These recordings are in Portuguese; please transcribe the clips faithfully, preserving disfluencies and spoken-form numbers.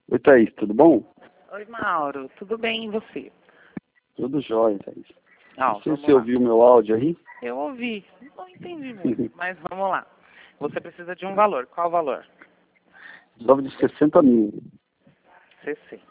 Oi, Thaís, tudo bom? Oi, Mauro. Tudo bem e você? Tudo jóia, Thaís. Ó, Não sei se vamos você lá. ouviu meu áudio aí. Eu ouvi. Não entendi muito, mas vamos lá. Você precisa de um valor. Qual valor? Precisava de sessenta mil. sessenta.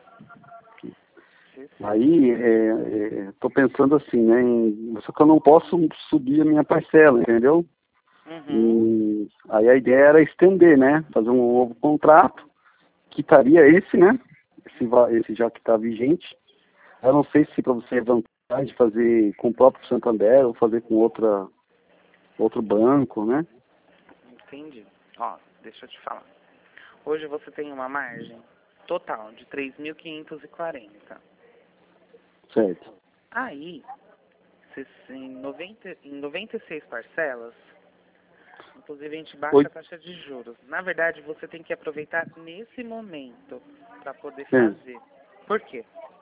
sessenta. Aí, é, é, tô pensando assim, né? Em, só que eu não posso subir a minha parcela, entendeu? Uhum. E aí a ideia era estender, né? Fazer um novo contrato, que estaria esse, né? Esse, va- esse já que está vigente. Eu não sei se para você é vantagem fazer com o próprio Santander ou fazer com outra, outro banco, né? Entendi. Ó, deixa eu te falar. Hoje você tem uma margem total de três mil quinhentos e quarenta. Certo. Aí, se- em, noventa, em noventa e seis parcelas, inclusive a gente baixa Oi. a taxa de juros. Na verdade, você tem que aproveitar nesse momento para poder Sim. fazer. Por quê?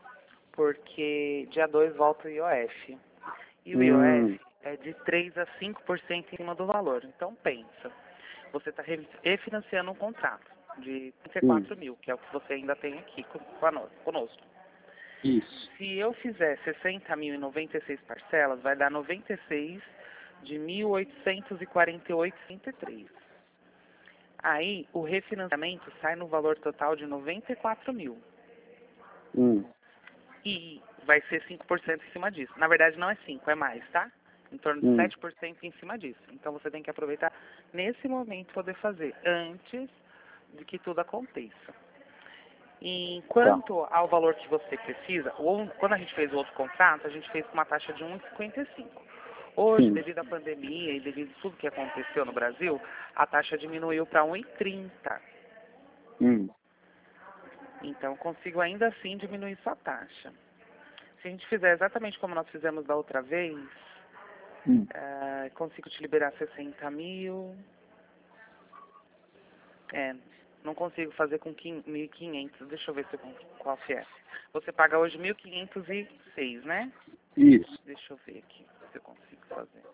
Porque dia dois volta o I O F. E o Hum, I O F é de três a cinco por cento em cima do valor. Então pensa, você está refinanciando um contrato de trinta e hum, quatro mil, que é o que você ainda tem aqui com- conosco. conosco. isso. Se eu fizer sessenta mil em noventa e seis parcelas, vai dar noventa e seis de mil oitocentos e quarenta e oito vírgula trinta e três. Aí o refinanciamento sai no valor total de noventa e quatro mil. Hum, E vai ser cinco por cento em cima disso. Na verdade, não é cinco, é mais, tá? Em torno de hum, sete por cento em cima disso. Então, você tem que aproveitar nesse momento poder fazer, antes de que tudo aconteça. E tá. quanto ao valor que você precisa, ou, quando a gente fez o outro contrato, a gente fez com uma taxa de um vírgula cinquenta e cinco. Hoje, Sim. devido à pandemia e devido a tudo que aconteceu no Brasil, a taxa diminuiu para um vírgula trinta. Hum, Então, eu consigo ainda assim diminuir sua taxa. Se a gente fizer exatamente como nós fizemos da outra vez, hum. ah, consigo te liberar sessenta mil. É, não consigo fazer com mil e quinhentos. Deixa eu ver se eu, consigo- qual que é. Você paga hoje mil quinhentos e seis, né? Isso. Deixa eu ver aqui se eu consigo fazer.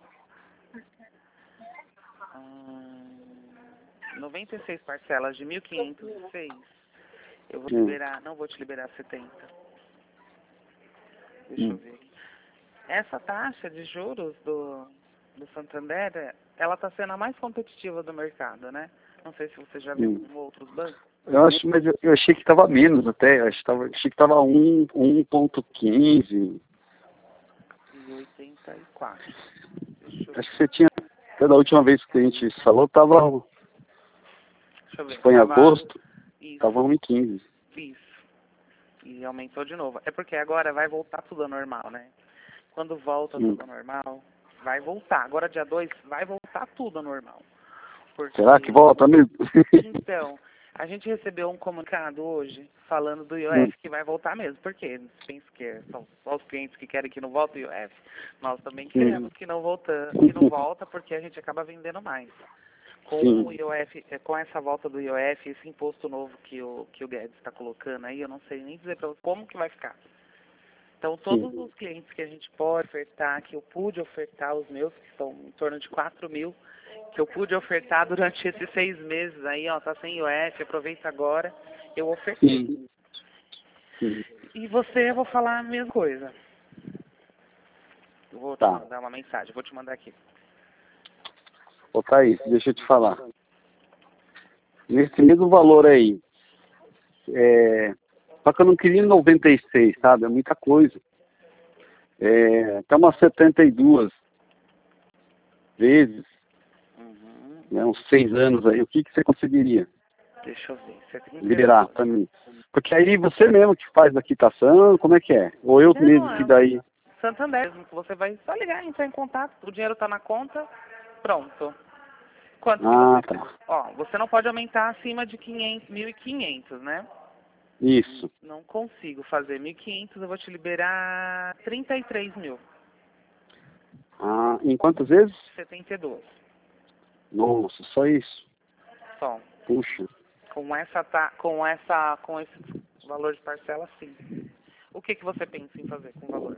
Hum, noventa e seis parcelas de mil quinhentos e seis. Eu vou Hum, liberar, não vou te liberar setenta. Deixa eu hum. ver aqui. Essa taxa de juros do, do Santander, ela está sendo a mais competitiva do mercado, né? Não sei se você já viu Hum. com outros bancos. Eu acho, mas eu, eu achei que estava menos até. Eu acho que tava- achei que estava um, um ponto quinze. E oitenta e quatro. Deixa eu Acho que ver. você tinha. Até da última vez que a gente falou, estava. Deixa eu ver. Foi em Tava agosto, estava isso, um e quinze. isso. E aumentou de novo. É porque agora vai voltar tudo ao normal, né? Quando volta Hum. tudo ao normal, vai voltar. Agora dia dois vai voltar tudo ao normal. Será que Porque, volta mesmo? então, a gente recebeu um comunicado hoje falando do Hum, I O F que vai voltar mesmo. Por quê? Pensa que são só os clientes que querem que não volte o I O F. Nós também hum. queremos que não volta, que não volta porque a gente acaba vendendo mais. Com o Sim, I O F, eh, com essa volta do I O F, esse imposto novo que o, que o Guedes está colocando aí, eu não sei nem dizer para você como que vai ficar. Então, sim. todos os clientes que a gente pode ofertar, que eu pude ofertar, os meus, que são em torno de quatro mil, que eu pude ofertar durante esses seis meses aí, ó, tá sem I O F, aproveita agora, eu ofertei. Sim. Sim. E você, eu vou falar a mesma coisa. Eu vou te Tá. mandar uma mensagem, vou te mandar aqui. Ô Thaís, deixa eu te falar. Nesse mesmo valor aí, é, só que eu não queria noventa e seis, sabe? É muita coisa. É, até umas setenta e duas vezes, Uhum. né, uns seis anos aí, o que, que você conseguiria Deixa eu ver, liberar setenta e duas. para mim? Porque aí você mesmo que faz a quitação, como é que é? Ou eu Não, mesmo que é daí... Santander mesmo, que você vai só ligar, entrar em contato, o dinheiro está na conta, pronto. Quanto que Ah, você precisa? tá. Ó, você não pode aumentar acima de quinhentos, mil e quinhentos, né? Isso. Não consigo fazer mil e quinhentos, eu vou te liberar trinta e três mil, Ah, em quantas vezes? setenta e dois. Nossa, só isso. Só. Puxa. Com essa tá, com essa, com esse valor de parcela, sim. O que que você pensa em fazer com o valor?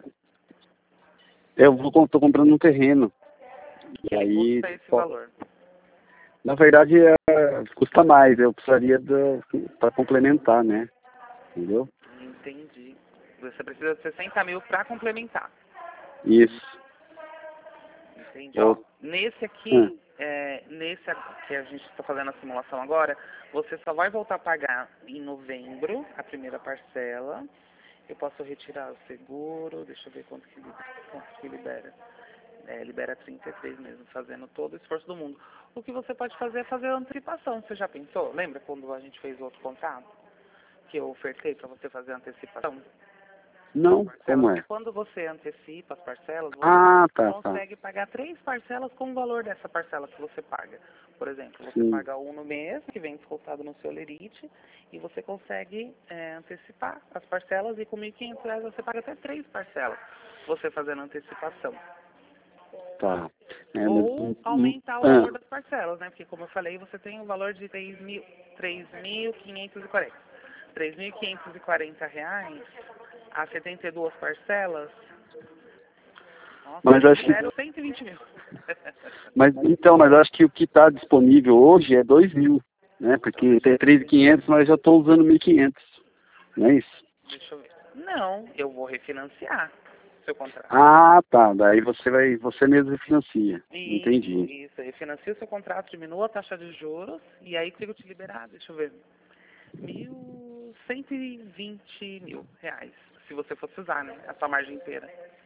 Eu vou, tô comprando um terreno. E Que aí, custa esse só- valor? Na verdade, é, custa mais. Eu precisaria para complementar, né? Entendeu? Entendi. Você precisa de sessenta mil para complementar. Isso. Entendi. Eu... Ó, nesse aqui, Hum. é, nesse aqui que a gente está fazendo a simulação agora, você só vai voltar a pagar em novembro a primeira parcela. Eu posso retirar o seguro, deixa eu ver quanto que, quanto que libera. É, libera trinta e três mesmo, fazendo todo o esforço do mundo. O que você pode fazer é fazer a antecipação. Você já pensou? Lembra quando a gente fez o outro contrato? Que eu ofertei para você fazer a antecipação? Não, como é? Quando você antecipa as parcelas, você Ah, tá, consegue tá. pagar três parcelas com o valor dessa parcela que você paga. Por exemplo, você Sim. paga um no mês, que vem descontado no seu lerite, e você consegue é, antecipar as parcelas, e com mil e quinhentos reais você paga até três parcelas, você fazendo antecipação. Tá. É, Ou mas... aumentar o ah, valor das parcelas, né? Porque, como eu falei, você tem um valor de três mil quinhentos e quarenta. três mil quinhentos e quarenta reais a setenta e duas parcelas. Nossa, mas eu acho que... libero cento e vinte mil. Mas, então, mas acho que o que está disponível hoje é dois mil, né? Porque tem três mil e quinhentos, mas eu já estou usando mil e quinhentos. Não é isso? Deixa eu ver. Não, eu vou refinanciar seu contrato. Ah, tá. Daí você vai, você mesmo financia. Isso, Entendi. isso. Refinancio o seu contrato, diminua a taxa de juros e aí consigo te liberar, deixa eu ver, mil, cento e vinte mil reais, se você fosse usar, né, a sua margem inteira.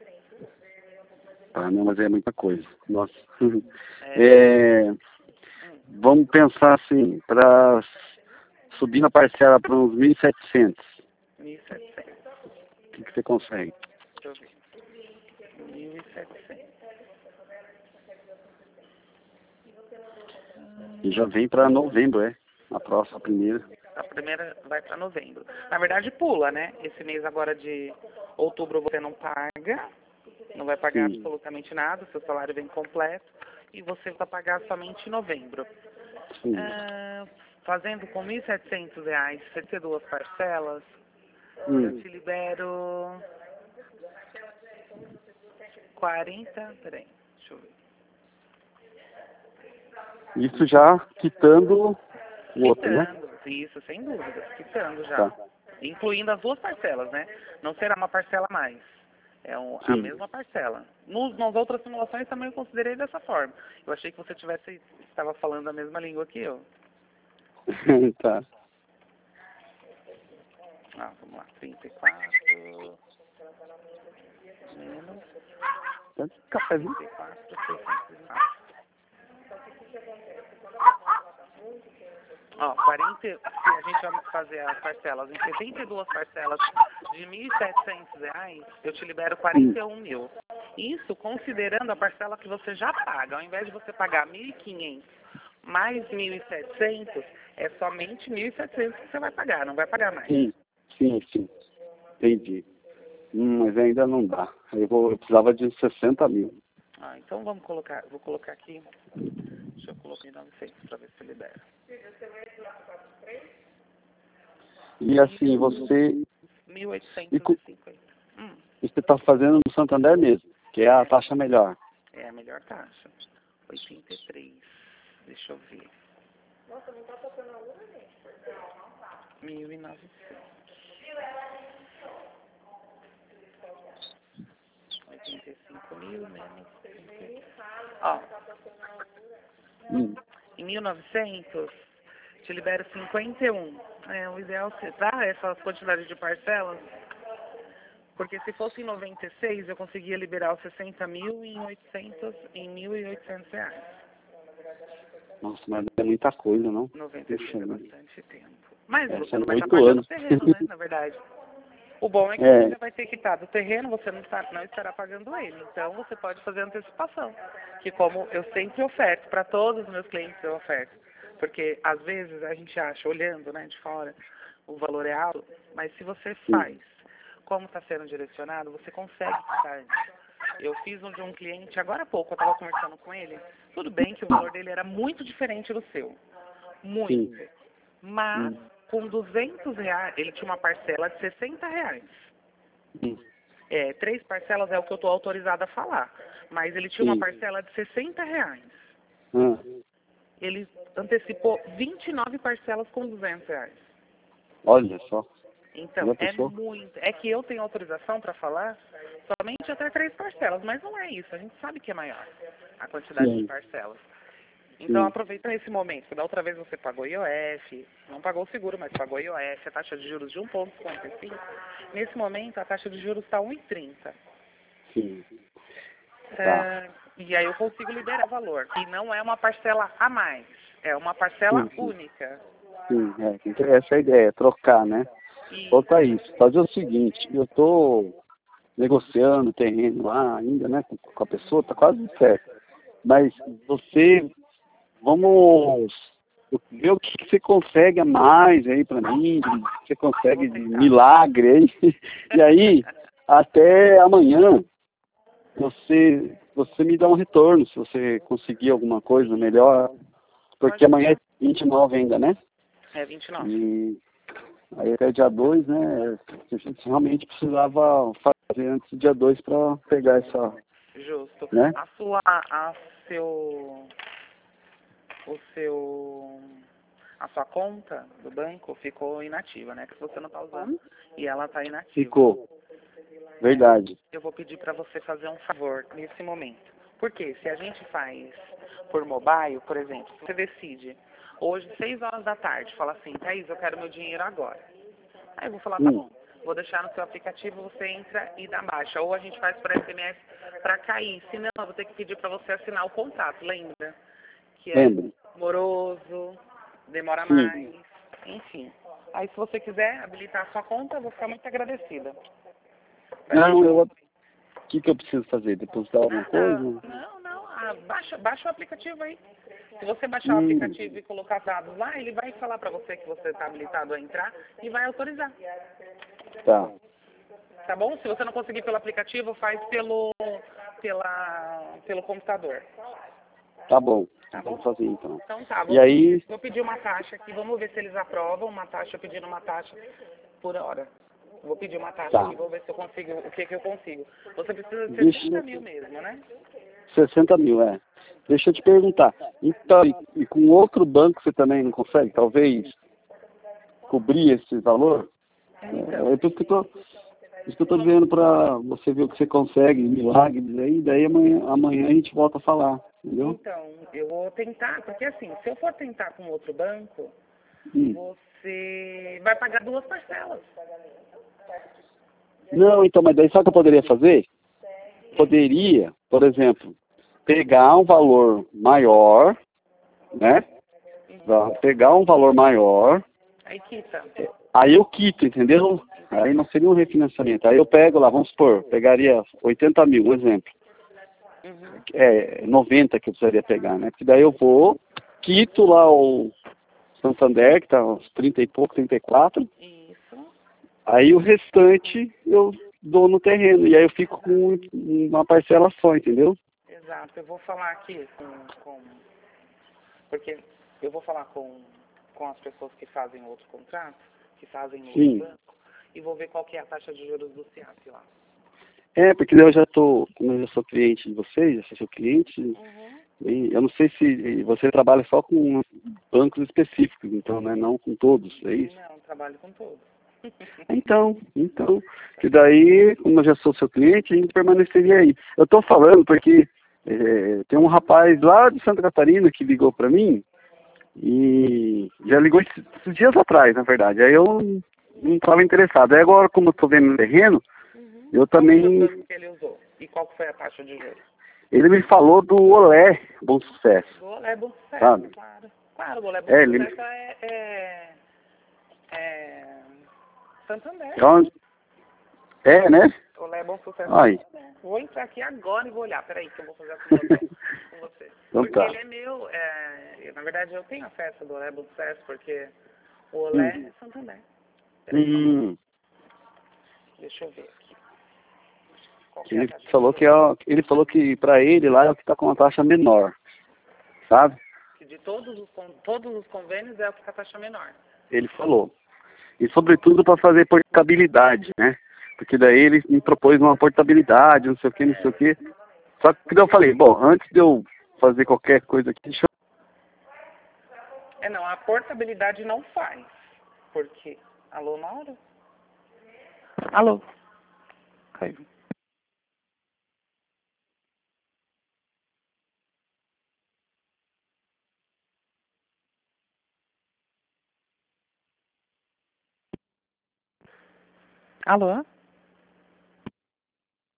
Ah, não, mas é muita coisa. Nossa. É, É, vamos pensar assim, para subir na parcela para uns mil e setecentos. mil e setecentos, O que, que você consegue? deixa eu ver, mil e setecentos. E já vem para novembro, é? A próxima, a primeira. A primeira vai para novembro. Na verdade, pula, né? Esse mês agora de outubro você não paga, não vai pagar Sim. absolutamente nada, seu salário vem completo, e você vai pagar somente em novembro. Sim. Ah, fazendo com mil e setecentos reais, setenta e duas parcelas, Hum. eu te libero quarenta, peraí, deixa eu ver. Isso já quitando o outro, né? Quitando, isso, sem dúvida, quitando já. Tá. Incluindo as duas parcelas, né? Não será uma parcela a mais. É um, a Sim. mesma parcela. Nos, nas outras simulações também eu considerei dessa forma. Eu achei que você tivesse, estava falando a mesma língua que eu. Tá. Ah, vamos lá, trinta e quatro menos Tanto cafezinho. trinta e quatro, seiscentos e nove. Ó, quarenta, se a gente vai fazer as parcelas em setenta e duas parcelas de mil e setecentos reais, eu te libero quarenta e um mil. Isso considerando a parcela que você já paga. Ao invés de você pagar mil e quinhentos mais mil e setecentos, é somente mil e setecentos que você vai pagar, não vai pagar mais. Sim, sim, sim. Entendi. Hum, mas ainda não dá. Eu, vou, eu precisava de sessenta mil. Ah, então vamos colocar, vou colocar aqui, deixa eu colocar em novecentos para ver se libera. E assim, você... mil oitocentos E co- e cinquenta. Hum, você está fazendo no Santander mesmo, que é a taxa melhor. é a melhor taxa. oitenta e três. Deixa eu ver. mil e novecentos. oitenta e cinco mil menos trinta. Ó, Hum. em mil e novecentos, te libero cinquenta e um. É, o ideal é dar essa quantidade de parcelas, porque se fosse em noventa e seis, eu conseguia liberar os sessenta mil em oitocentos, em mil e oitocentos reais. Nossa, mas é muita coisa, não? noventa e seis Puxa, é né? bastante tempo. Mas É, você são não vai estar oito pagando anos. o terreno, né, na verdade. O bom é que É. você já vai ter quitado o terreno, você não, está, não estará pagando ele. Então, você pode fazer antecipação. Que como eu sempre oferto, para todos os meus clientes eu oferto. Porque, às vezes, a gente acha, olhando né, de fora, o valor é alto, mas se você faz, como está sendo direcionado, você consegue quitar antes. Eu fiz um de um cliente, agora há pouco, eu estava conversando com ele. Tudo bem que o valor dele era muito diferente do seu. Muito. Sim. Mas, Hum. com duzentos reais, ele tinha uma parcela de sessenta reais. Hum. É, três parcelas é o que eu estou autorizada a falar. Mas ele tinha uma Sim. parcela de sessenta reais. Ah. ele antecipou vinte e nove parcelas com duzentos reais. Olha só. Então, é muito. É que eu tenho autorização para falar somente até três parcelas, mas não é isso. A gente sabe que é maior a quantidade Sim. de parcelas. Então, Sim. aproveita esse momento, que da outra vez você pagou I O F, não pagou o seguro, mas pagou I O F, a taxa de juros de um vírgula cinquenta e cinco. Nesse momento, a taxa de juros está um vírgula trinta. Sim. Tá. É, e aí eu consigo liberar o valor. E não é uma parcela a mais, é uma parcela Sim, sim. única. Sim, é. Então, essa é a ideia, trocar, né? E Falta isso. Fazer o seguinte, eu tô negociando terreno lá ainda, né? Com, com a pessoa, tá quase certo. Mas você, vamos ver o que você consegue a mais aí pra mim, o que você consegue de milagre aí. E aí, até amanhã, você, você me dá um retorno, se você conseguir alguma coisa melhor. Porque amanhã é vinte e nove ainda, né? É vinte e nove. E aí até dia dois, né? A gente realmente precisava fazer antes do dia dois para pegar essa... Justo. Né? A sua, a seu, o seu, a sua conta do banco ficou inativa, né? Que você não está usando e ela está inativa. Ficou. Verdade. Eu vou pedir para você fazer um favor nesse momento. Porque se a gente faz por mobile, por exemplo, você decide hoje, seis horas da tarde, fala assim, Thaís, eu quero meu dinheiro agora. Aí eu vou falar, tá Hum. bom, vou deixar no seu aplicativo, você entra e dá baixa. Ou a gente faz por S M S para cair. Se não, eu vou ter que pedir para você assinar o contrato, lembra? Que é Lembro. moroso, demora Sim. mais, enfim. Aí se você quiser habilitar a sua conta, eu vou ficar muito agradecida. Não, eu... O que, que eu preciso fazer? Depositar alguma coisa? Não, não. Ah, baixa, baixa o aplicativo aí. Se você baixar Hum. o aplicativo e colocar dados lá, ele vai falar para você que você está habilitado a entrar e vai autorizar. Tá. Tá bom? Se você não conseguir pelo aplicativo, faz pelo, pela, pelo computador. Tá bom. Tá Vamos bom? fazer então. Então tá. E Vou, aí... vou pedir uma taxa aqui. Vamos ver se eles aprovam uma taxa. Eu pedindo uma taxa por hora. Vou pedir uma taxa Tá. aqui. Vou ver se eu consigo. O que que eu consigo. Você precisa de Deixa- sessenta mil mesmo, né? sessenta mil, é. Deixa eu te perguntar. Então, e, e com outro banco você também não consegue, talvez, cobrir esse valor? Então. É, é por isso que eu tô, isso que eu tô dizendo para você ver o que você consegue, milagres aí, daí amanhã, amanhã a gente volta a falar, entendeu? Então, eu vou tentar, porque assim, se eu for tentar com outro banco, Hum. você vai pagar duas parcelas. Não, então, mas daí sabe o que eu poderia fazer? Poderia, por exemplo, pegar um valor maior, né? Tá? Pegar um valor maior, Aí quita. aí eu quito, entendeu? Aí não seria um refinanciamento. Aí eu pego lá, vamos supor, pegaria oitenta mil, um exemplo. Uhum. É, noventa que eu precisaria pegar, né? Porque daí eu vou, quito lá o Santander, que tá uns trinta e pouco, trinta e quatro. Isso. Aí o restante eu dou no terreno. E aí eu fico com uma parcela só, entendeu? Exato. Eu vou falar aqui com, com porque eu vou falar com, com as pessoas que fazem outro contrato, que fazem no Sim. outro banco, e vou ver qual que é a taxa de juros do C I A P lá. É, porque daí eu já tô, como eu já sou cliente de vocês, já sou seu cliente, Uhum. e eu não sei se você trabalha só com bancos específicos, então, né? Não com todos, é isso? Não, trabalho com todos. Então, então, que daí, como eu já sou seu cliente, a gente permaneceria aí. Eu estou falando porque é, tem um rapaz lá de Santa Catarina que ligou para mim, e já ligou esses, esses dias atrás, na verdade. Aí eu não estava interessado. Aí agora, como eu estou vendo no terreno, Uhum. eu Qual foi o também... banco que ele usou? E qual que foi a taxa de juros? Ele me falou do Olé Bom Sucesso. O Olé Bom Sucesso, Sabe? claro. Claro, o Olé Bom É, ele- Sucesso é, é, é Santander. Então, é, né? O Olé Bom Sucesso Ai. é Santander. Vou entrar aqui agora e vou olhar. Peraí que eu vou fazer a simulação com você. Então Porque tá. ele é meu, é, eu, na verdade eu tenho acesso do Olé Bom Sucesso, porque o Olé Hum. é Santander. Peraí, Hum, deixa eu ver aqui. Qual que é a ele taxa de falou que juros? é, ele falou que para ele lá é o que está com uma taxa menor, sabe? Que de todos os, con- todos os convênios é o que está a taxa menor. Ele falou. E sobretudo para fazer portabilidade, né? Porque daí ele me propôs uma portabilidade, não sei o que, não sei o que. Só que daí eu falei, bom, antes de eu fazer qualquer coisa aqui, deixa É, não, a portabilidade não faz. Porque... Alô, Mauro? Alô? Caiu. Alô?